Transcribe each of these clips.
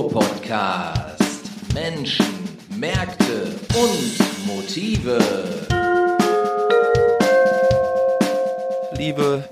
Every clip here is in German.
Ruhr-Podcast. Menschen, Märkte und Motive. Liebe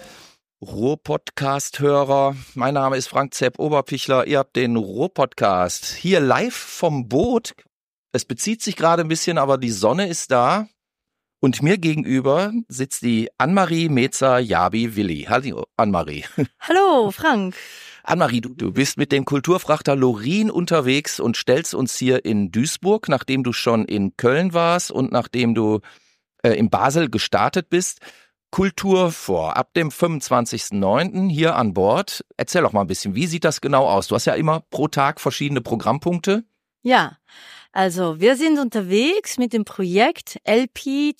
Ruhr-Podcast-Hörer, mein Name ist Frank Zepp Oberpichler. Ihr habt den Ruhr-Podcast hier live vom Boot. Es bezieht sich gerade ein bisschen, aber die Sonne ist da. Und mir gegenüber sitzt die Annemarie Meza-Jabi-Willi. Hallo Annemarie. Hallo Frank. Annemarie, du bist mit dem Kulturfrachter Lorin unterwegs und stellst uns hier in Duisburg, nachdem du schon in Köln warst und nachdem du in Basel gestartet bist, Kultur vor. Ab dem 25.09. hier an Bord. Erzähl doch mal ein bisschen, wie sieht das genau aus? Du hast ja immer pro Tag verschiedene Programmpunkte. Ja, also wir sind unterwegs mit dem Projekt LP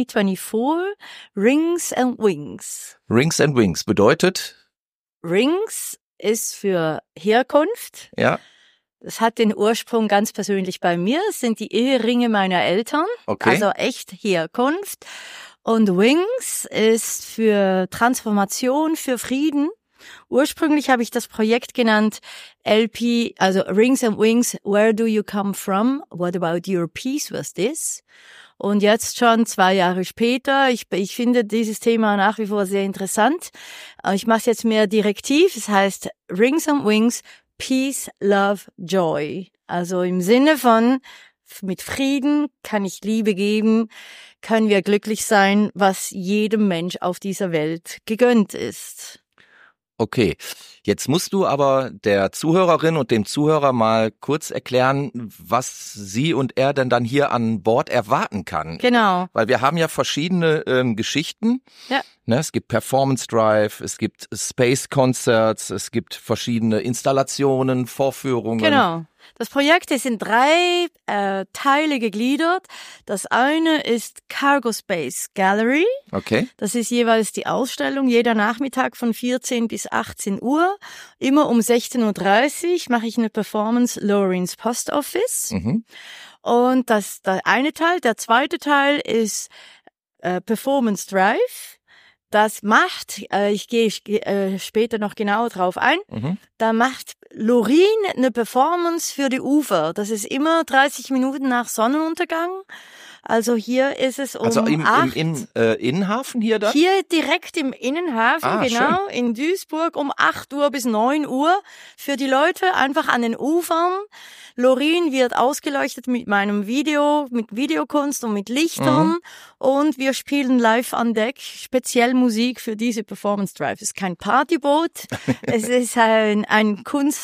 2024 Rings and Wings. Rings and Wings bedeutet? Rings ist für Herkunft. Ja. Das hat den Ursprung ganz persönlich bei mir. Es sind die Eheringe meiner Eltern. Okay. Also echt Herkunft. Und Wings ist für Transformation, für Frieden. Ursprünglich habe ich das Projekt genannt LP, also Rings and Wings, Where do you come from? What about your peace with this? Und jetzt schon 2 Jahre später, ich finde dieses Thema nach wie vor sehr interessant. Ich mache es jetzt mehr direktiv. Es heißt Rings and Wings, Peace, Love, Joy. Also im Sinne von, mit Frieden kann ich Liebe geben, können wir glücklich sein, was jedem Mensch auf dieser Welt gegönnt ist. Okay, jetzt musst du aber der Zuhörerin und dem Zuhörer mal kurz erklären, was sie und er denn dann hier an Bord erwarten kann. Genau. Weil wir haben ja verschiedene Geschichten. Ja. Ne, es gibt Performance Drive, es gibt Space Concerts, es gibt verschiedene Installationen, Vorführungen. Genau. Das Projekt ist in 3 Teile gegliedert. Das eine ist Cargo Space Gallery. Okay. Das ist jeweils die Ausstellung, jeder Nachmittag von 14 bis 18 Uhr. Immer um 16.30 Uhr mache ich eine Performance Lorins Post Office. Mhm. Und das der eine Teil. Der zweite Teil ist Performance Drive. Das macht, ich gehe später noch genauer drauf ein, da macht Lorin eine Performance für die Ufer. Das ist immer 30 Minuten nach Sonnenuntergang. Also hier ist es um also im 8. Innenhafen hier dann? Hier direkt im Innenhafen, genau, schön. In Duisburg um 8 Uhr bis 9 Uhr. Für die Leute einfach an den Ufern. Lorin wird ausgeleuchtet mit meinem Video, mit Videokunst und mit Lichtern. Und wir spielen live an Deck speziell Musik für diese Performance Drive. Es ist kein Partyboot. Es ist ein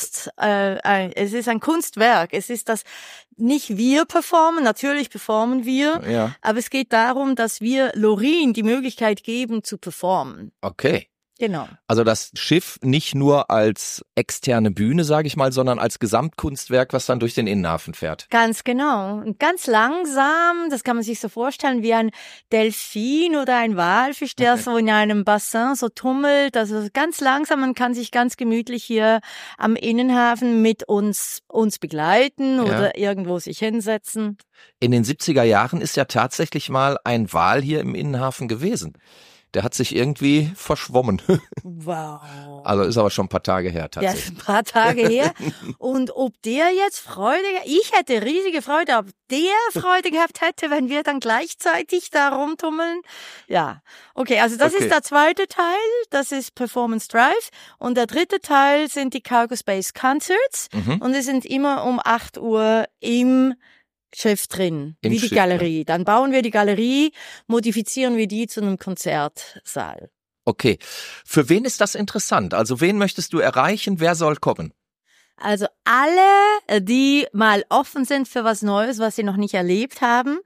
Kunstwerk. Es ist das, nicht wir performen, natürlich performen wir. Ja. Aber es geht darum, dass wir Lorin die Möglichkeit geben zu performen. Okay. Genau. Also das Schiff nicht nur als externe Bühne, sage ich mal, sondern als Gesamtkunstwerk, was dann durch den Innenhafen fährt. Ganz genau. Und ganz langsam, das kann man sich so vorstellen, wie ein Delfin oder ein Walfisch, der so in einem Bassin so tummelt. Also ganz langsam, man kann sich ganz gemütlich hier am Innenhafen mit uns begleiten oder irgendwo sich hinsetzen. In den 70er Jahren ist ja tatsächlich mal ein Wal hier im Innenhafen gewesen. Der hat sich irgendwie verschwommen. Wow. Also ist aber schon ein paar Tage her tatsächlich. Ja, ein paar Tage her. Und ob der jetzt ich hätte riesige Freude, ob der Freude gehabt hätte, wenn wir dann gleichzeitig da rumtummeln. Ja, okay, also das ist der zweite Teil, das ist Performance Drive. Und der dritte Teil sind die Cargo Space Concerts. Und die sind immer um 8 Uhr im Schiff drin, wie die Galerie. Dann bauen wir die Galerie, modifizieren wir die zu einem Konzertsaal. Okay. Für wen ist das interessant? Also wen möchtest du erreichen? Wer soll kommen? Also alle, die mal offen sind für was Neues, was sie noch nicht erlebt haben.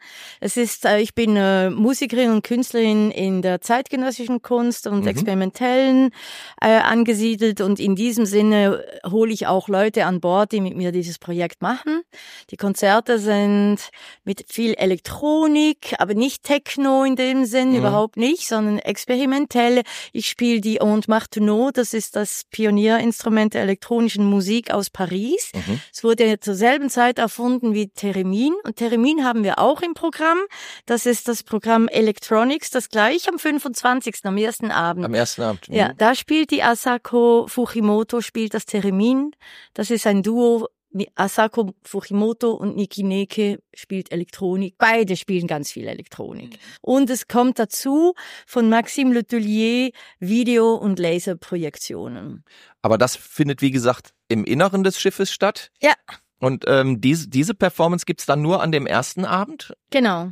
Ich bin Musikerin und Künstlerin in der zeitgenössischen Kunst und experimentellen angesiedelt, und in diesem Sinne hole ich auch Leute an Bord, die mit mir dieses Projekt machen. Die Konzerte sind mit viel Elektronik, aber nicht Techno in dem Sinn, überhaupt nicht, sondern experimentelle. Ich spiele die Und Martineau, das ist das Pionierinstrument der elektronischen Musik aus Paris. Es wurde zur selben Zeit erfunden wie Theremin. Und Theremin haben wir auch im Programm. Das ist das Programm Electronics, das gleich am 25., am ersten Abend. Am ersten Abend. Ja, da spielt die Asako Fujimoto, spielt das Theremin. Das ist ein Duo Asako Fujimoto und Niki Neke spielt Elektronik. Beide spielen ganz viel Elektronik. Und es kommt dazu von Maxime Letellier Video- und Laserprojektionen. Aber das findet, wie gesagt, im Inneren des Schiffes statt? Ja. Und diese Performance gibt's dann nur an dem ersten Abend? Genau.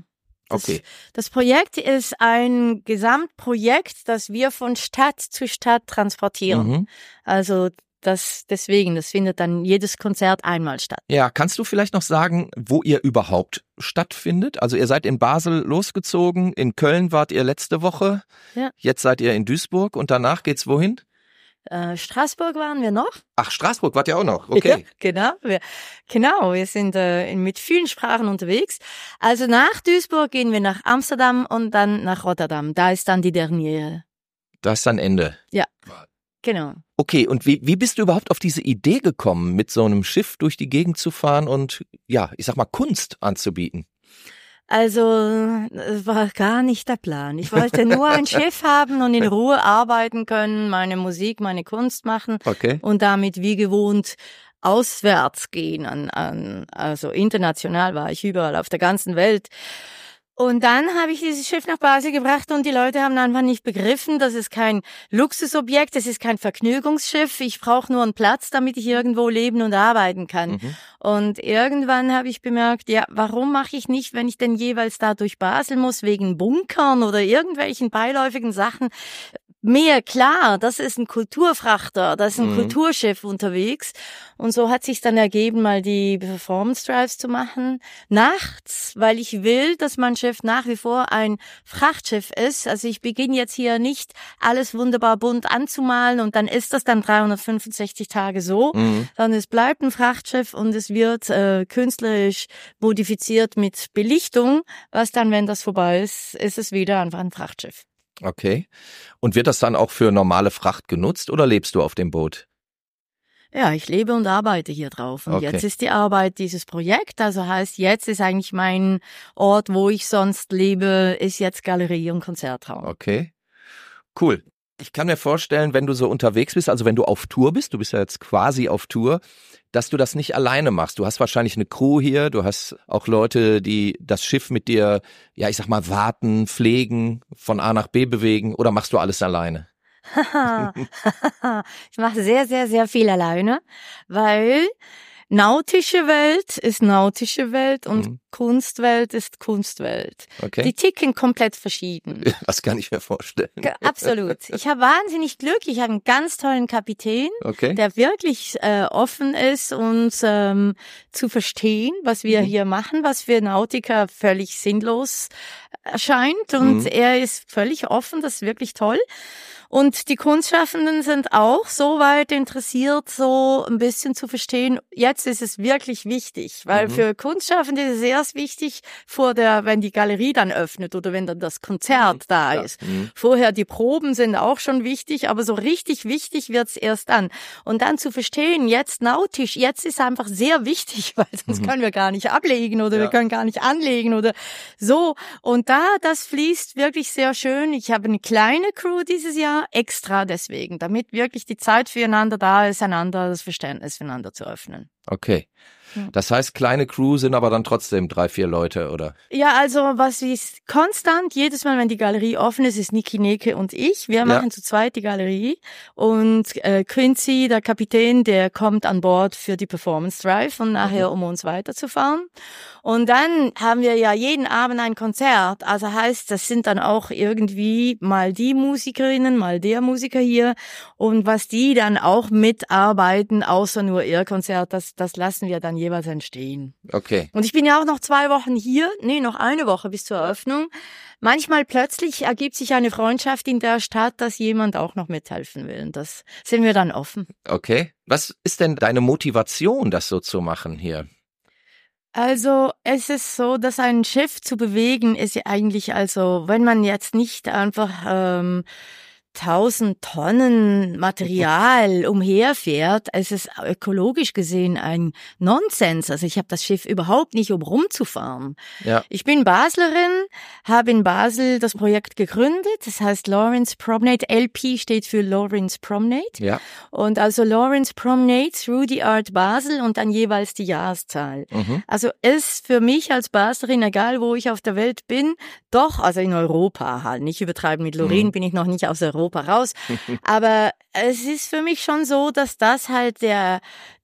Das Projekt ist ein Gesamtprojekt, das wir von Stadt zu Stadt transportieren. Mhm. Also das findet dann jedes Konzert einmal statt. Ja, kannst du vielleicht noch sagen, wo ihr überhaupt stattfindet? Also ihr seid in Basel losgezogen, in Köln wart ihr letzte Woche, ja. Jetzt seid ihr in Duisburg und danach geht's wohin? Straßburg waren wir noch. Ach, Straßburg wart ihr auch noch, okay. Ja, wir sind mit vielen Sprachen unterwegs. Also nach Duisburg gehen wir nach Amsterdam und dann nach Rotterdam. Da ist dann die Derniere. Da ist dann Ende. Ja, genau. Okay, und wie bist du überhaupt auf diese Idee gekommen, mit so einem Schiff durch die Gegend zu fahren und, ja, ich sag mal, Kunst anzubieten? Also, es war gar nicht der Plan. Ich wollte nur ein Schiff haben und in Ruhe arbeiten können, meine Musik, meine Kunst machen und damit wie gewohnt auswärts gehen. Also international war ich überall auf der ganzen Welt. Und dann habe ich dieses Schiff nach Basel gebracht und die Leute haben einfach nicht begriffen, das ist kein Luxusobjekt, das ist kein Vergnügungsschiff. Ich brauche nur einen Platz, damit ich irgendwo leben und arbeiten kann. Mhm. Und irgendwann habe ich bemerkt, ja, warum mache ich nicht, wenn ich denn jeweils da durch Basel muss, wegen Bunkern oder irgendwelchen beiläufigen Sachen, mehr klar, das ist ein Kulturfrachter, das ist ein Kulturschiff unterwegs. Und so hat sich dann ergeben, mal die Performance Drives zu machen. Nachts, weil ich will, dass mein Schiff nach wie vor ein Frachtschiff ist. Also ich beginne jetzt hier nicht alles wunderbar bunt anzumalen und dann ist das dann 365 Tage so, sondern es bleibt ein Frachtschiff und es wird künstlerisch modifiziert mit Belichtung, was dann, wenn das vorbei ist, ist es wieder einfach ein Frachtschiff. Okay. Und wird das dann auch für normale Fracht genutzt oder lebst du auf dem Boot? Ja, ich lebe und arbeite hier drauf. Und jetzt ist die Arbeit dieses Projekt. Also heißt, jetzt ist eigentlich mein Ort, wo ich sonst lebe, ist jetzt Galerie und Konzertraum. Okay. Cool. Ich kann mir vorstellen, wenn du so unterwegs bist, also wenn du auf Tour bist, du bist ja jetzt quasi auf Tour, dass du das nicht alleine machst. Du hast wahrscheinlich eine Crew hier, du hast auch Leute, die das Schiff mit dir, ja, ich sag mal, warten, pflegen, von A nach B bewegen, oder machst du alles alleine? Ich mache sehr, sehr, sehr viel alleine, weil nautische Welt ist nautische Welt und Kunstwelt ist Kunstwelt. Okay. Die ticken komplett verschieden. Das kann ich mir vorstellen. Absolut. Ich habe wahnsinnig Glück. Ich habe einen ganz tollen Kapitän, der wirklich offen ist, uns zu verstehen, was wir hier machen, was für Nautiker völlig sinnlos erscheint. Und er ist völlig offen. Das ist wirklich toll. Und die Kunstschaffenden sind auch so weit interessiert, so ein bisschen zu verstehen, jetzt ist es wirklich wichtig, weil für Kunstschaffende ist es erst wichtig, wenn die Galerie dann öffnet oder wenn dann das Konzert da ist. Vorher die Proben sind auch schon wichtig, aber so richtig wichtig wird's erst dann. Und dann zu verstehen, jetzt nautisch, jetzt ist einfach sehr wichtig, weil sonst können wir gar nicht ablegen oder wir können gar nicht anlegen oder so. Und das fließt wirklich sehr schön. Ich habe eine kleine Crew dieses Jahr, extra deswegen, damit wirklich die Zeit füreinander da ist, einander das Verständnis füreinander zu öffnen. Okay. Das heißt, kleine Crew sind aber dann trotzdem 3-4 Leute, oder? Ja, also was ist konstant, jedes Mal, wenn die Galerie offen ist Niki Neke und ich. Wir machen zu zweit die Galerie und Quincy, der Kapitän, der kommt an Bord für die Performance Drive und nachher, um uns weiterzufahren. Und dann haben wir ja jeden Abend ein Konzert. Also heißt, das sind dann auch irgendwie mal die Musikerinnen, mal der Musiker hier. Und was die dann auch mitarbeiten, außer nur ihr Konzert, das lassen wir dann jeweils entstehen. Okay. Und ich bin ja auch noch 2 Wochen hier, noch eine Woche bis zur Eröffnung. Manchmal plötzlich ergibt sich eine Freundschaft in der Stadt, dass jemand auch noch mithelfen will. Und das sind wir dann offen. Okay. Was ist denn deine Motivation, das so zu machen hier? Also es ist so, dass ein Schiff zu bewegen ist ja eigentlich, also wenn man jetzt nicht einfach 1000 Tonnen Material umherfährt, es ist ökologisch gesehen ein Nonsens. Also ich habe das Schiff überhaupt nicht, um rumzufahren. Ja. Ich bin Baslerin, habe in Basel das Projekt gegründet. Das heißt Lawrence Promenade. LP steht für Lawrence Promenade. Ja. Und also Lawrence Promenade through the Art Basel und dann jeweils die Jahreszahl. Also ist für mich als Baslerin, egal wo ich auf der Welt bin, doch, also in Europa halt, nicht übertreiben mit Lorraine, bin ich noch nicht aus Europa raus. Aber es ist für mich schon so, dass das halt der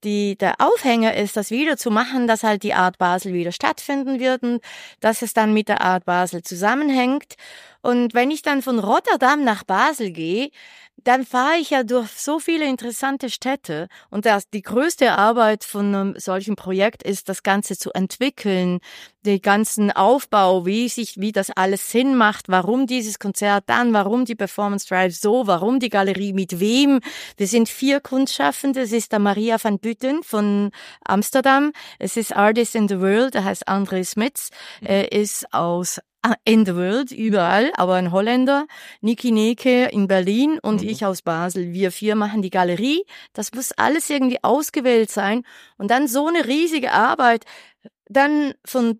Aufhänger ist, das wieder zu machen, dass halt die Art Basel wieder stattfinden wird und dass es dann mit der Art Basel zusammenhängt. Und wenn ich dann von Rotterdam nach Basel gehe, dann fahre ich ja durch so viele interessante Städte und die größte Arbeit von einem solchen Projekt ist, das Ganze zu entwickeln, den ganzen Aufbau, wie das alles Sinn macht, warum dieses Konzert dann, warum die Performance Drive so, warum die Galerie mit wem. Wir sind 4 Kunstschaffende, es ist der Maria van Buiten von Amsterdam, es ist Artist in the World, der heißt André Smits, er ist aus in the world, überall, aber ein Holländer, Niki Neke in Berlin und ich aus Basel. Wir 4 machen die Galerie. Das muss alles irgendwie ausgewählt sein. Und dann so eine riesige Arbeit, dann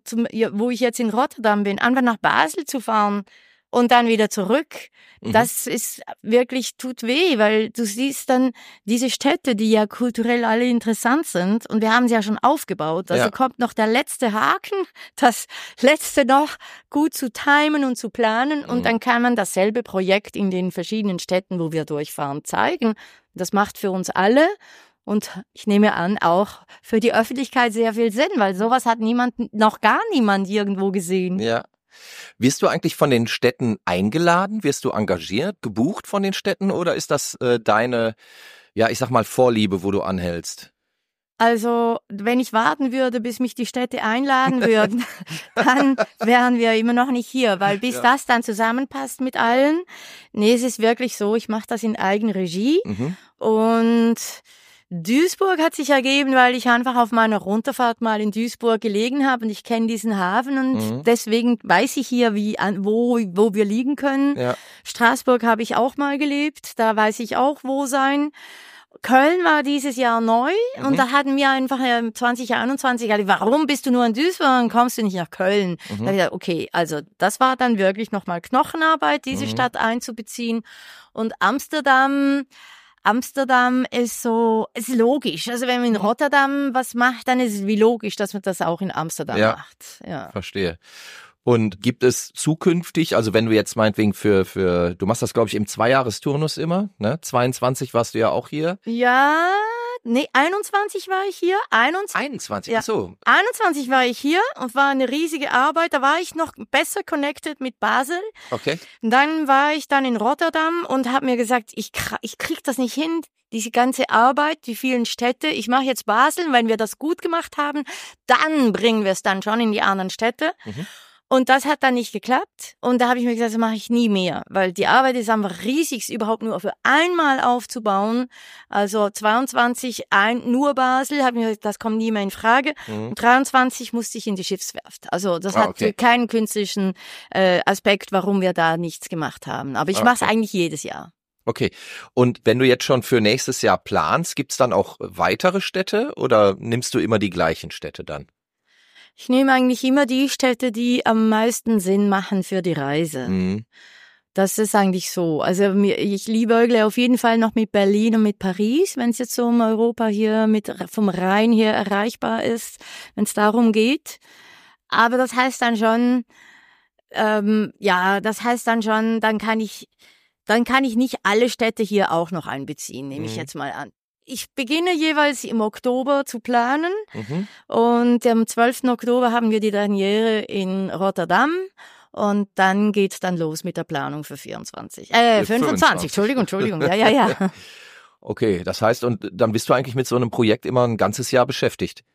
wo ich jetzt in Rotterdam bin, einfach nach Basel zu fahren und dann wieder zurück. Das ist wirklich, tut weh, weil du siehst dann diese Städte, die ja kulturell alle interessant sind und wir haben sie ja schon aufgebaut. Also kommt noch der letzte Haken, das letzte noch gut zu timen und zu planen und dann kann man dasselbe Projekt in den verschiedenen Städten, wo wir durchfahren, zeigen. Das macht für uns alle und ich nehme an, auch für die Öffentlichkeit sehr viel Sinn, weil sowas hat noch gar niemand irgendwo gesehen. Ja. Wirst du eigentlich von den Städten eingeladen? Wirst du engagiert, gebucht von den Städten oder ist das deine, ja, ich sag mal, Vorliebe, wo du anhältst? Also, wenn ich warten würde, bis mich die Städte einladen würden, dann wären wir immer noch nicht hier, weil bis das dann zusammenpasst mit allen. Nee, es ist wirklich so, ich mache das in Eigenregie und Duisburg hat sich ergeben, weil ich einfach auf meiner Runterfahrt mal in Duisburg gelegen habe und ich kenne diesen Hafen und deswegen weiß ich hier, wo wir liegen können. Ja. Straßburg habe ich auch mal gelebt, da weiß ich auch, wo sein. Köln war dieses Jahr neu und da hatten wir einfach 2021 gesagt, warum bist du nur in Duisburg und kommst du nicht nach Köln? Da habe ich gesagt, okay, also das war dann wirklich nochmal Knochenarbeit, diese Stadt einzubeziehen und Amsterdam ist ist logisch. Also wenn man in Rotterdam was macht, dann ist es wie logisch, dass man das auch in Amsterdam macht. Ja, verstehe. Und gibt es zukünftig, also wenn du jetzt meinetwegen du machst das glaube ich im 2-Jahresturnus immer, ne? 22 warst du ja auch hier. Ja, nee, 21 war ich hier. 21, ja. So. 21 war ich hier und war eine riesige Arbeit. Da war ich noch besser connected mit Basel. Okay. Und dann war ich dann in Rotterdam und habe mir gesagt, ich krieg das nicht hin, diese ganze Arbeit, die vielen Städte. Ich mache jetzt Basel, wenn wir das gut gemacht haben, dann bringen wir es dann schon in die anderen Städte. Und das hat dann nicht geklappt. Und da habe ich mir gesagt, das mache ich nie mehr. Weil die Arbeit ist einfach riesig, überhaupt nur für einmal aufzubauen. Also 22, nur Basel, habe ich mir gesagt, das kommt nie mehr in Frage. Und 23 musste ich in die Schiffswerft. Also das hat keinen künstlichen Aspekt, warum wir da nichts gemacht haben. Aber ich mache es eigentlich jedes Jahr. Okay. Und wenn du jetzt schon für nächstes Jahr planst, gibt's dann auch weitere Städte oder nimmst du immer die gleichen Städte dann? Ich nehme eigentlich immer die Städte, die am meisten Sinn machen für die Reise. Das ist eigentlich so. Also ich liebäugle auf jeden Fall noch mit Berlin und mit Paris, wenn es jetzt so um Europa hier vom Rhein her erreichbar ist, wenn es darum geht. Aber das heißt dann schon, dann kann ich nicht alle Städte hier auch noch einbeziehen, nehme ich jetzt mal an. Ich beginne jeweils im Oktober zu planen und am 12. Oktober haben wir die Derniere in Rotterdam und dann geht's dann los mit der Planung für 25. 25, Entschuldigung, ja. Okay, das heißt, und dann bist du eigentlich mit so einem Projekt immer ein ganzes Jahr beschäftigt?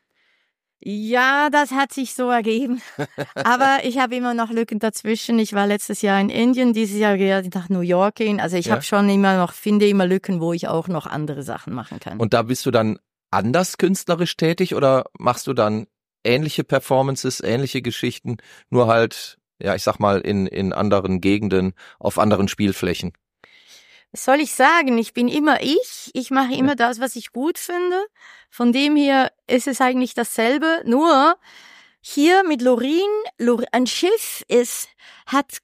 Ja, das hat sich so ergeben. Aber ich habe immer noch Lücken dazwischen. Ich war letztes Jahr in Indien, dieses Jahr gehe ich nach New York gehen. Also ich habe schon finde immer Lücken, wo ich auch noch andere Sachen machen kann. Und da bist du dann anders künstlerisch tätig oder machst du dann ähnliche Performances, ähnliche Geschichten, nur halt, ja, ich sag mal, in anderen Gegenden, auf anderen Spielflächen? Was soll ich sagen? Ich bin immer ich. Ich mache immer das, was ich gut finde. Von dem her ist es eigentlich dasselbe. Nur hier mit Loreen, ein Schiff hat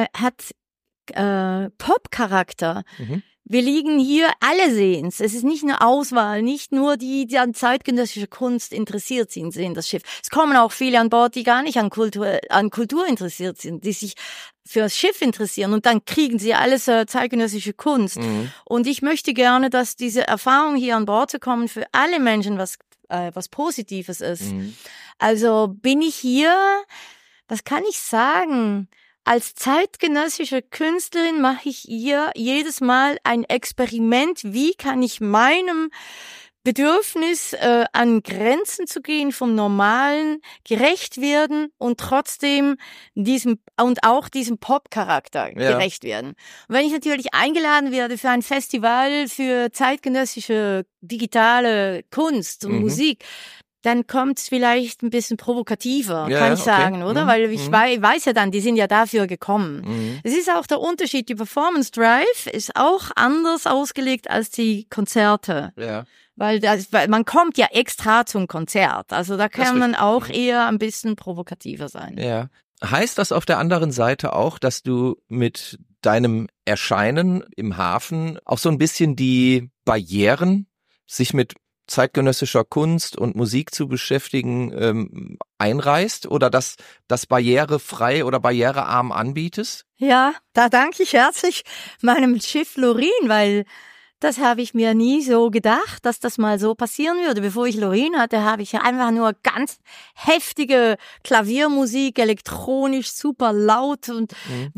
Pop-Charakter. Mhm. Wir liegen hier, alle sehen's. Es ist nicht eine Auswahl, nicht nur die an zeitgenössischer Kunst interessiert sind, sehen das Schiff. Es kommen auch viele an Bord, die gar nicht an Kultur interessiert sind, die sich für das Schiff interessieren und dann kriegen sie alles zeitgenössische Kunst. Mhm. Und ich möchte gerne, dass diese Erfahrung hier an Bord zu kommen für alle Menschen was Positives ist. Mhm. Also bin ich hier, was kann ich sagen? Als zeitgenössische Künstlerin mache ich hier jedes Mal ein Experiment. Wie kann ich meinem Bedürfnis, an Grenzen zu gehen vom Normalen, gerecht werden und trotzdem diesem Pop-Charakter gerecht werden. Und wenn ich natürlich eingeladen werde für ein Festival für zeitgenössische digitale Kunst und Musik, dann kommt es vielleicht ein bisschen provokativer, kann ich sagen, oder? Weil ich weiß ja dann, die sind ja dafür gekommen. Es ist auch der Unterschied, die Performance Drive ist auch anders ausgelegt als die Konzerte. Ja. Weil man kommt ja extra zum Konzert, also da kann man auch eher ein bisschen provokativer sein. Ja. Heißt das auf der anderen Seite auch, dass du mit deinem Erscheinen im Hafen auch so ein bisschen die Barrieren, sich mit zeitgenössischer Kunst und Musik zu beschäftigen, einreißt oder das barrierefrei oder barrierearm anbietest? Ja, da danke ich herzlich meinem Schiff Loreen, weil das habe ich mir nie so gedacht, dass das mal so passieren würde. Bevor ich Loreen hatte, habe ich einfach nur ganz heftige Klaviermusik, elektronisch, super laut und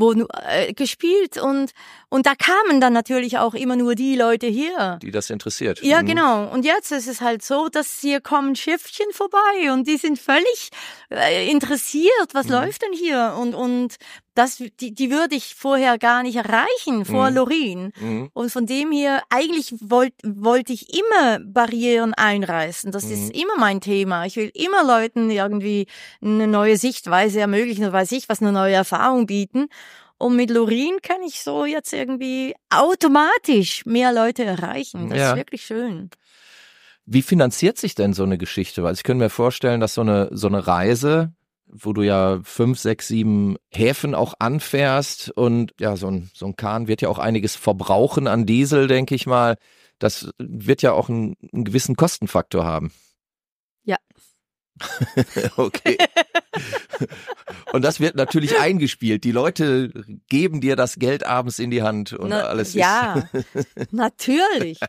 gespielt und da kamen dann natürlich auch immer nur die Leute hier, die das interessiert. Ja, genau. Und jetzt ist es halt so, dass hier kommen Schiffchen vorbei und die sind völlig interessiert. Was läuft denn hier? Und das, die würde ich vorher gar nicht erreichen vor Loreen. Und von dem her, eigentlich wollte ich immer Barrieren einreißen. Das ist immer mein Thema. Ich will immer Leuten irgendwie eine neue Sichtweise ermöglichen, oder weiß ich was, eine neue Erfahrung bieten. Und mit Loreen kann ich so jetzt irgendwie automatisch mehr Leute erreichen. Das ist wirklich schön. Wie finanziert sich denn so eine Geschichte? Weil ich könnte mir vorstellen, dass so eine Reise, wo du ja 5, 6, 7 Häfen auch anfährst und ja, so ein Kahn wird ja auch einiges verbrauchen an Diesel, denke ich mal. Das wird ja auch einen gewissen Kostenfaktor haben. Ja. Okay. Und das wird natürlich eingespielt. Die Leute geben dir das Geld abends in die Hand und alles ja, natürlich.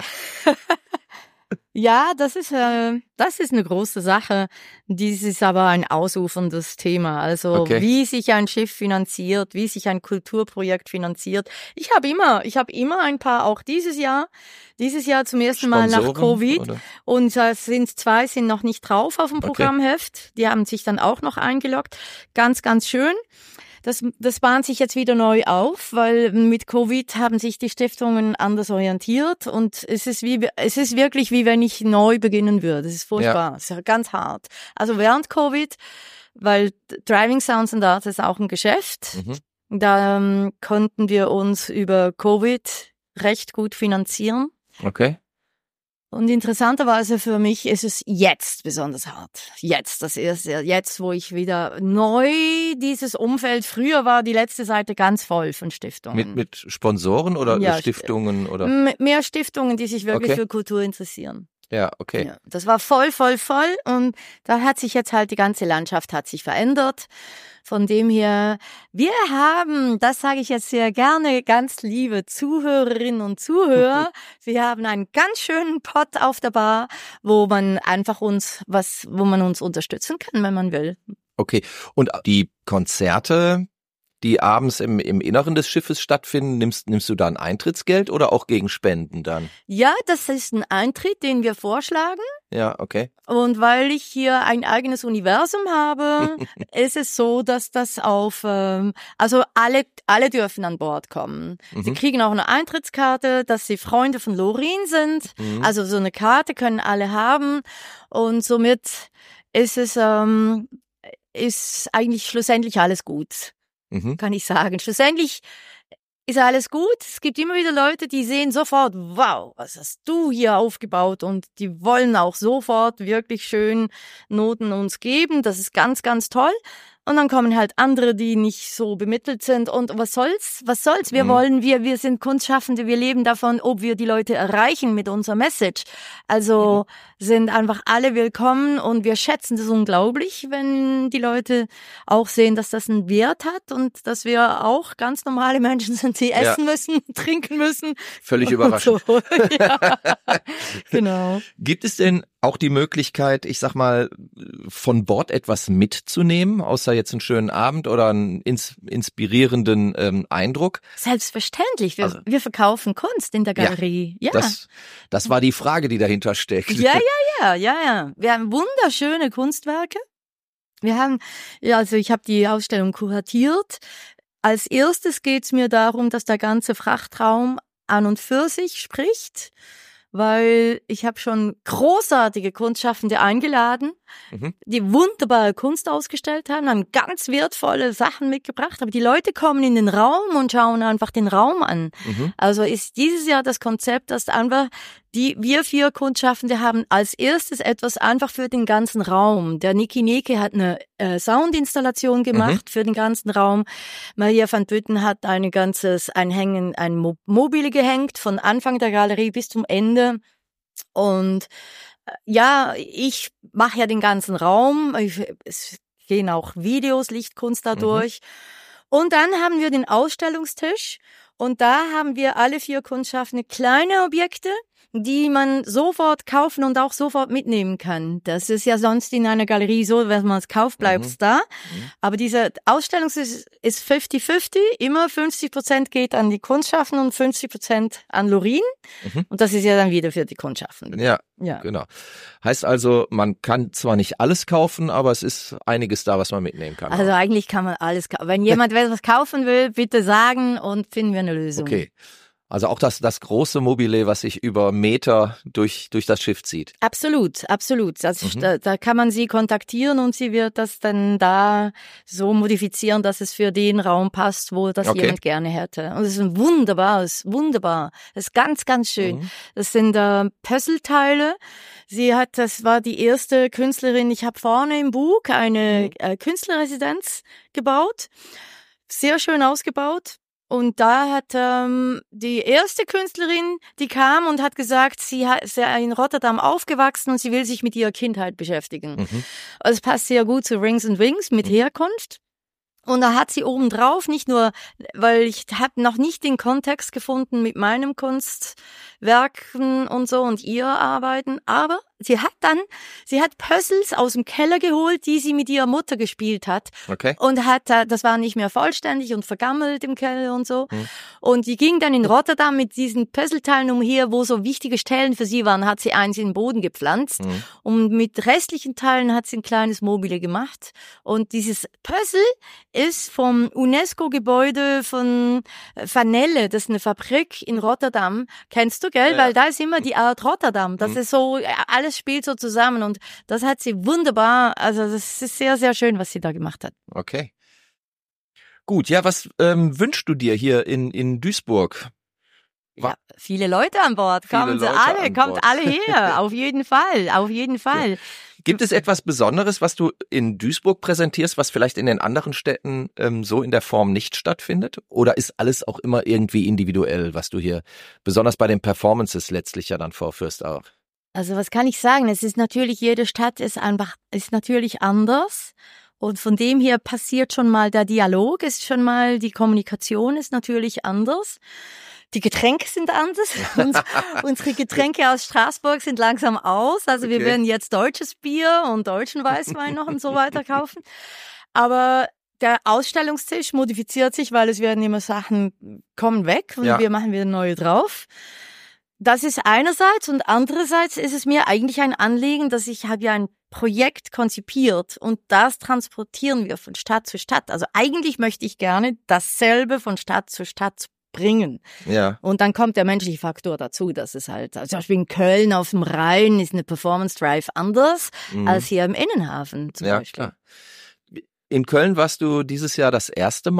Ja, das ist eine große Sache. Dies ist aber ein ausuferndes Thema. Also wie sich ein Schiff finanziert, wie sich ein Kulturprojekt finanziert. Ich habe immer ein paar, auch dieses Jahr zum ersten Mal nach Covid. Oder? Und 2 sind noch nicht drauf auf dem Programmheft. Die haben sich dann auch noch eingeloggt. Ganz, ganz schön. Das bahnt sich jetzt wieder neu auf, weil mit Covid haben sich die Stiftungen anders orientiert und es ist wirklich wie wenn ich neu beginnen würde. Es ist furchtbar, es ist ganz hart. Also während Covid, weil Driving Sounds and Arts ist auch ein Geschäft, da konnten wir uns über Covid recht gut finanzieren. Okay. Und interessanterweise für mich ist es jetzt besonders hart. Jetzt, das erste, jetzt, wo ich wieder neu dieses Umfeld, früher war die letzte Seite ganz voll von Stiftungen. Mit Sponsoren oder Stiftungen oder? Mehr Stiftungen, die sich wirklich für Kultur interessieren. Ja, okay. Ja, das war voll und da hat sich jetzt halt die ganze Landschaft hat sich verändert. Von dem her, wir haben, das sage ich jetzt sehr gerne, ganz liebe Zuhörerinnen und Zuhörer, wir haben einen ganz schönen Pot auf der Bar, wo man uns unterstützen kann, wenn man will. Okay. Und die Konzerte, die abends im Inneren des Schiffes stattfinden, nimmst du da ein Eintrittsgeld oder auch gegen Spenden dann? Ja, das ist ein Eintritt, den wir vorschlagen. Ja, okay. Und weil ich hier ein eigenes Universum habe, ist es so, dass das also alle dürfen an Bord kommen. Sie kriegen auch eine Eintrittskarte, dass sie Freunde von Loreen sind. Also so eine Karte können alle haben und somit ist eigentlich schlussendlich alles gut. Kann ich sagen. Schlussendlich ist alles gut. Es gibt immer wieder Leute, die sehen sofort, wow, was hast du hier aufgebaut? Und die wollen auch sofort wirklich schön Noten uns geben. Das ist ganz, ganz toll. Und dann kommen halt andere, die nicht so bemittelt sind. Und was soll's? Wir sind Kunstschaffende, wir leben davon, ob wir die Leute erreichen mit unserer Message. Also sind einfach alle willkommen und wir schätzen das unglaublich, wenn die Leute auch sehen, dass das einen Wert hat und dass wir auch ganz normale Menschen sind, die essen müssen, trinken müssen. Völlig überraschend. So. Ja, genau. Gibt es denn auch die Möglichkeit, ich sag mal, von Bord etwas mitzunehmen, außer jetzt einen schönen Abend oder einen inspirierenden Eindruck? Selbstverständlich. Wir verkaufen Kunst in der Galerie. Ja. Das war die Frage, die dahinter steckt. Ja. Wir haben wunderschöne Kunstwerke. Ich habe die Ausstellung kuratiert. Als erstes geht's mir darum, dass der ganze Frachtraum an und für sich spricht, weil ich habe schon großartige Kunstschaffende eingeladen, die wunderbare Kunst ausgestellt haben ganz wertvolle Sachen mitgebracht, aber die Leute kommen in den Raum und schauen einfach den Raum an. Also ist dieses Jahr das Konzept, dass einfach wir 4 Kunstschaffende haben als erstes etwas einfach für den ganzen Raum. Der Niki Neke hat eine Soundinstallation gemacht für den ganzen Raum. Maria van Putten hat ein Mobile gehängt, von Anfang der Galerie bis zum Ende. Und ich mache ja den ganzen Raum. Es gehen auch Videos, Lichtkunst dadurch. Und dann haben wir den Ausstellungstisch. Und da haben wir alle 4 Kunstschaffende kleine Objekte, die man sofort kaufen und auch sofort mitnehmen kann. Das ist ja sonst in einer Galerie so, wenn man es kauft, bleibt es da. Aber diese Ausstellung ist 50-50. Immer 50% geht an die Kunstschaffenden und 50% an Lorin. Und das ist ja dann wieder für die Kunstschaffenden. Ja, genau. Heißt also, man kann zwar nicht alles kaufen, aber es ist einiges da, was man mitnehmen kann. Also eigentlich kann man alles kaufen. Wenn jemand etwas kaufen will, bitte sagen und finden wir eine Lösung. Okay. Also auch das große Mobile, was sich über Meter durch das Schiff zieht. Absolut. Da kann man sie kontaktieren und sie wird das dann da so modifizieren, dass es für den Raum passt, wo das jemand gerne hätte. Und es ist wunderbar. Das ist ganz, ganz schön. Das sind Puzzleteile. Das war die erste Künstlerin. Ich habe vorne im Bug eine Künstlerresidenz gebaut. Sehr schön ausgebaut. Und da hat die erste Künstlerin, die kam und hat gesagt, sie ist in Rotterdam aufgewachsen und sie will sich mit ihrer Kindheit beschäftigen. Also es passt sehr gut zu Rings and Wings mit Herkunft. Und da hat sie obendrauf, nicht nur, weil ich habe noch nicht den Kontext gefunden mit meinem Kunstwerken und so und ihr Arbeiten, aber sie hat Puzzles aus dem Keller geholt, die sie mit ihrer Mutter gespielt hat. Okay. Und das war nicht mehr vollständig und vergammelt im Keller und so. Und die ging dann in Rotterdam mit diesen Puzzleteilen umher, wo so wichtige Stellen für sie waren, hat sie eins in den Boden gepflanzt. Und mit restlichen Teilen hat sie ein kleines Mobile gemacht. Und dieses Puzzle ist vom UNESCO-Gebäude von Vanelle, das ist eine Fabrik in Rotterdam. Kennst du, gell? Ja. Weil da ist immer die Art Rotterdam. Das ist so, alles spielt so zusammen und das hat sie wunderbar, also das ist sehr, sehr schön, was sie da gemacht hat. Okay. Gut, ja, was wünschst du dir hier in Duisburg? Ja, viele Leute an Bord. Kommt alle her. Auf jeden Fall. Ja. Gibt es etwas Besonderes, was du in Duisburg präsentierst, was vielleicht in den anderen Städten so in der Form nicht stattfindet? Oder ist alles auch immer irgendwie individuell, was du hier besonders bei den Performances letztlich ja dann vorführst auch? Also was kann ich sagen? Es ist natürlich, jede Stadt ist natürlich anders. Und von dem her passiert schon mal der Dialog, die Kommunikation ist natürlich anders. Die Getränke sind anders. Unsere Getränke aus Straßburg sind langsam aus. Also wir werden jetzt deutsches Bier und deutschen Weißwein noch und so weiter kaufen. Aber der Ausstellungstisch modifiziert sich, weil es werden immer Sachen kommen weg und wir machen wieder neue drauf. Das ist einerseits und andererseits ist es mir eigentlich ein Anliegen, dass ich habe ja ein Projekt konzipiert und das transportieren wir von Stadt zu Stadt. Also eigentlich möchte ich gerne dasselbe von Stadt zu Stadt bringen. Ja. Und dann kommt der menschliche Faktor dazu, dass es halt, also zum Beispiel in Köln auf dem Rhein ist eine Performance Drive anders als hier im Innenhafen zum Beispiel. Klar. In Köln warst du dieses Jahr das erste Mal?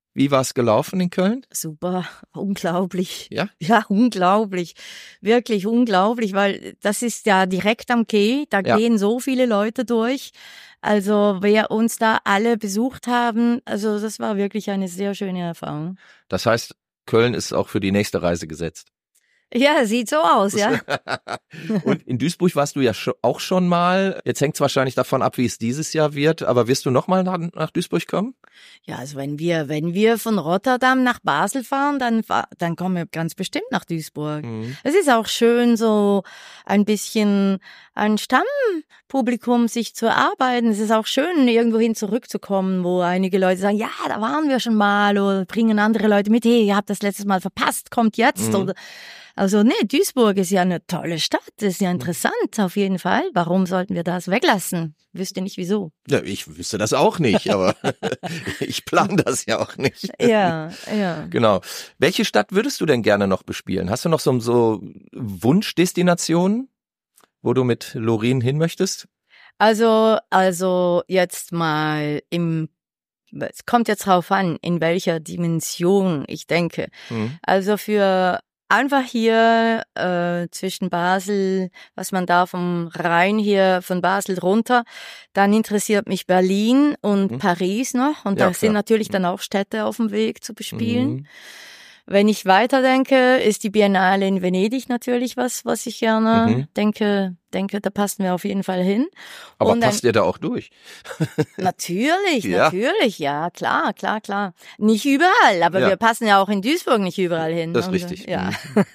Wie war's gelaufen in Köln? Super, unglaublich. Ja? Ja, unglaublich. Wirklich unglaublich, weil das ist ja direkt am Quai, da gehen so viele Leute durch. Also wer uns da alle besucht haben, also das war wirklich eine sehr schöne Erfahrung. Das heißt, Köln ist auch für die nächste Reise gesetzt. Ja, sieht so aus, ja. Und in Duisburg warst du ja auch schon mal. Jetzt hängt es wahrscheinlich davon ab, wie es dieses Jahr wird. Aber wirst du noch mal nach Duisburg kommen? Ja, also wenn wir von Rotterdam nach Basel fahren, dann kommen wir ganz bestimmt nach Duisburg. Mhm. Es ist auch schön, so ein bisschen ein Stammpublikum sich zu erarbeiten. Es ist auch schön, irgendwohin zurückzukommen, wo einige Leute sagen, ja, da waren wir schon mal, oder bringen andere Leute mit, hey, ihr habt das letztes Mal verpasst, kommt jetzt, oder also Duisburg ist ja eine tolle Stadt, das ist ja interessant auf jeden Fall. Warum sollten wir das weglassen? Wüsste nicht wieso. Ja, ich wüsste das auch nicht, aber ich plane das ja auch nicht. Ja. Genau. Welche Stadt würdest du denn gerne noch bespielen? Hast du noch so Wunschdestinationen, wo du mit Loreen hin möchtest? Also jetzt mal es kommt jetzt drauf an, in welcher Dimension ich denke. Also für einfach hier zwischen Basel, was man da vom Rhein hier von Basel runter, dann interessiert mich Berlin und Paris noch und da sind natürlich dann auch Städte auf dem Weg zu bespielen. Wenn ich weiterdenke, ist die Biennale in Venedig natürlich was ich gerne denke, da passen wir auf jeden Fall hin. Aber passt ihr da auch durch? Natürlich, ja, klar. Nicht überall, aber wir passen ja auch in Duisburg nicht überall hin. Das ist richtig. Ja.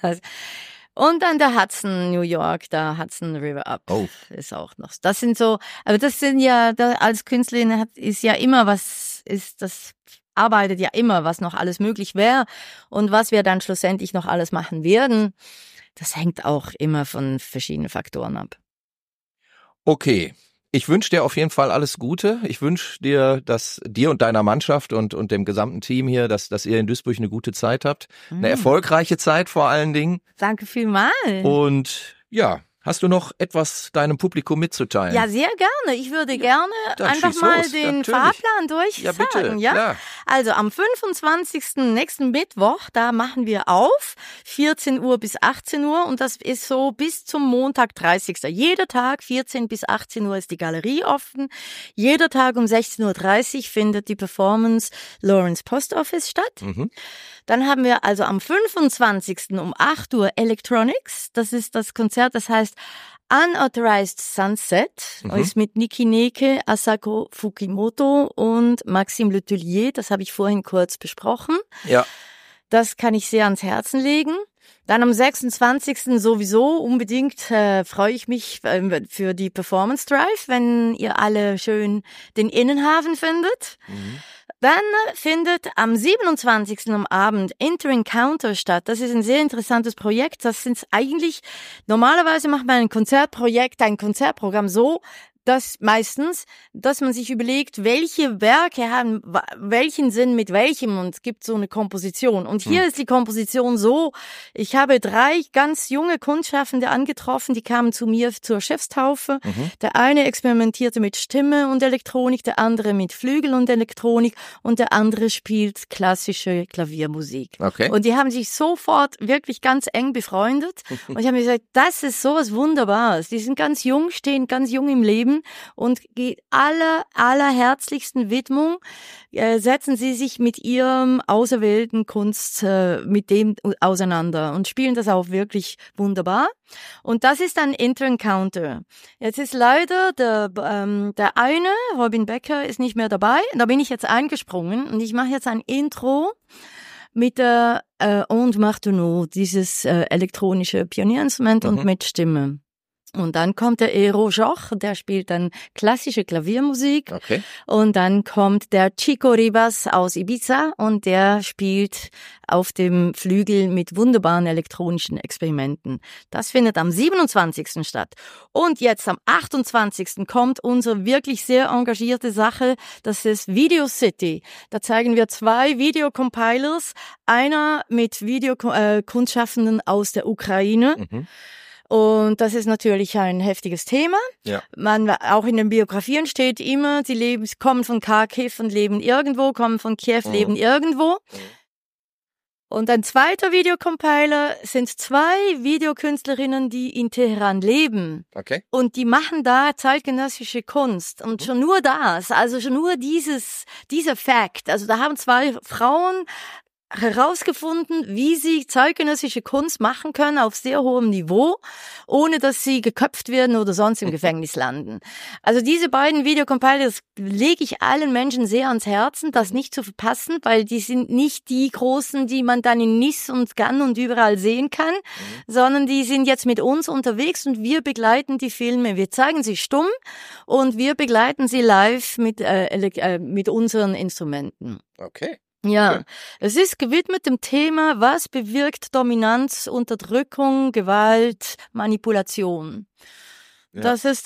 Und dann der Hudson, New York, der Hudson River Up ist auch noch. Das sind so, aber das sind ja, als Künstlerin ist ja immer arbeitet ja immer, was noch alles möglich wäre und was wir dann schlussendlich noch alles machen werden. Das hängt auch immer von verschiedenen Faktoren ab. Okay. Ich wünsche dir auf jeden Fall alles Gute. Ich wünsche dir, dass dir und deiner Mannschaft und dem gesamten Team hier, dass ihr in Duisburg eine gute Zeit habt. Eine erfolgreiche Zeit vor allen Dingen. Danke vielmals. Und ja, hast du noch etwas deinem Publikum mitzuteilen? Ja, sehr gerne. Ich würde gerne einfach mal den Fahrplan Ja, bitte. Ja? Klar. Also am 25. nächsten Mittwoch, da machen wir auf, 14 Uhr bis 18 Uhr und das ist so bis zum Montag, 30. Jeder Tag, 14 bis 18 Uhr ist die Galerie offen. Jeder Tag um 16.30 Uhr findet die Performance Lawrence Post Office statt. Dann haben wir also am 25. um 8 Uhr Electronics. Das ist das Konzert, das heißt Unauthorized Sunset, ist mit Niki Neke, Asako Fukimoto und Maxime Letellier. Das habe ich vorhin kurz besprochen. Ja. Das kann ich sehr ans Herzen legen. Dann am 26. sowieso unbedingt freue ich mich für die Performance Drive, wenn ihr alle schön den Innenhafen findet. Dann findet am 27. am Abend Inter-Encounter statt. Das ist ein sehr interessantes Projekt. Das sind eigentlich, normalerweise macht man ein Konzertprogramm so, dass man sich überlegt, welche Werke haben welchen Sinn mit welchem und es gibt so eine Komposition. Und hier ist die Komposition so, ich habe 3 ganz junge Kunstschaffende angetroffen, die kamen zu mir zur Schiffstaufe. Der eine experimentierte mit Stimme und Elektronik, der andere mit Flügel und Elektronik und der andere spielt klassische Klaviermusik. Okay. Und die haben sich sofort wirklich ganz eng befreundet und ich habe mir gesagt, das ist sowas Wunderbares. Die sind ganz jung, stehen ganz jung im Leben und allerherzlichsten Widmung setzen sie sich mit ihrem auserwählten Kunst mit dem auseinander und spielen das auch wirklich wunderbar. Und das ist ein Inter-Encounter. Jetzt ist leider der eine, Robin Becker, ist nicht mehr dabei. Da bin ich jetzt eingesprungen und ich mache jetzt ein Intro mit der Onde Martenot, dieses elektronische Pionierinstrument und mit Stimme. Und dann kommt der Eero Joch, der spielt dann klassische Klaviermusik. Okay. Und dann kommt der Chico Rivas aus Ibiza und der spielt auf dem Flügel mit wunderbaren elektronischen Experimenten. Das findet am 27. statt. Und jetzt am 28. kommt unsere wirklich sehr engagierte Sache, das ist Video City. Da zeigen wir 2 Videocompilers, einer mit Videokunstschaffenden aus der Ukraine. Und das ist natürlich ein heftiges Thema. Ja. Auch in den Biografien steht immer, kommen von Kharkiv und leben irgendwo, kommen von Kiew, leben irgendwo. Und ein zweiter Videocompiler sind 2 Videokünstlerinnen, die in Teheran leben. Okay. Und die machen da zeitgenössische Kunst. Und schon nur das, also schon nur dieser Fakt. Also da haben 2 Frauen herausgefunden, wie sie zeitgenössische Kunst machen können auf sehr hohem Niveau, ohne dass sie geköpft werden oder sonst im Gefängnis landen. Also diese beiden Videocompiler, das lege ich allen Menschen sehr ans Herzen, das nicht zu verpassen, weil die sind nicht die großen, die man dann in Nice und Cannes und überall sehen kann, sondern die sind jetzt mit uns unterwegs und wir begleiten die Filme. Wir zeigen sie stumm und wir begleiten sie live mit unseren Instrumenten. Okay. Ja, Okay. Es ist gewidmet dem Thema, was bewirkt Dominanz, Unterdrückung, Gewalt, Manipulation. Ja.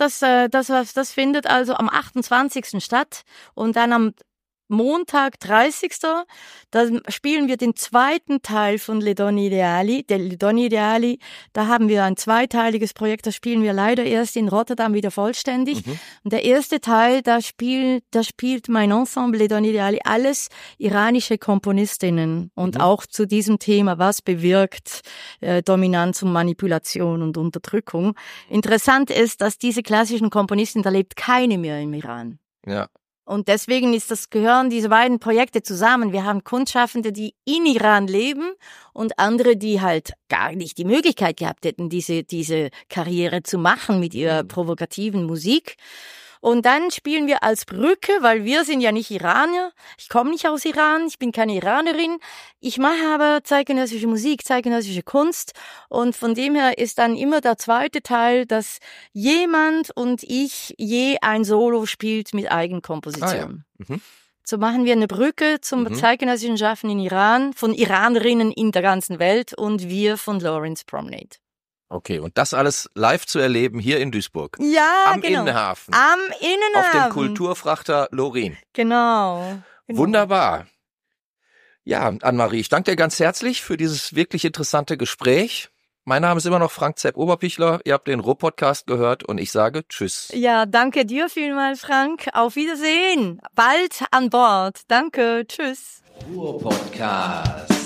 Das findet also am 28. statt und dann am Montag, 30. Da spielen wir den zweiten Teil von Les Donnes Ideali. Da haben wir ein zweiteiliges Projekt, das spielen wir leider erst in Rotterdam wieder vollständig. Und der erste Teil, da spielt mein Ensemble Les Donnes Ideali alles iranische Komponistinnen und auch zu diesem Thema, was bewirkt Dominanz und Manipulation und Unterdrückung. Interessant ist, dass diese klassischen Komponisten, da lebt keine mehr im Iran. Ja. Und deswegen gehören diese beiden Projekte zusammen. Wir haben Kunstschaffende, die in Iran leben und andere, die halt gar nicht die Möglichkeit gehabt hätten, diese Karriere zu machen mit ihrer provokativen Musik. Und dann spielen wir als Brücke, weil wir sind ja nicht Iraner. Ich komme nicht aus Iran, ich bin keine Iranerin. Ich mache aber zeitgenössische Musik, zeitgenössische Kunst. Und von dem her ist dann immer der zweite Teil, dass jemand und ich je ein Solo spielt mit Eigenkomposition. So machen wir eine Brücke zum zeitgenössischen Schaffen in Iran, von Iranerinnen in der ganzen Welt und wir von Lawrence Promenade. Okay, und das alles live zu erleben hier in Duisburg. Ja, Am genau. Innenhafen. Am Innenhafen. Auf dem Kulturfrachter Lorien. Genau. Wunderbar. Ja, Annemarie, ich danke dir ganz herzlich für dieses wirklich interessante Gespräch. Mein Name ist immer noch Frank Zepp Oberpichler. Ihr habt den Ruhr-Podcast gehört und ich sage Tschüss. Ja, danke dir vielmals, Frank. Auf Wiedersehen. Bald an Bord. Danke. Tschüss. Ruhr-Podcast.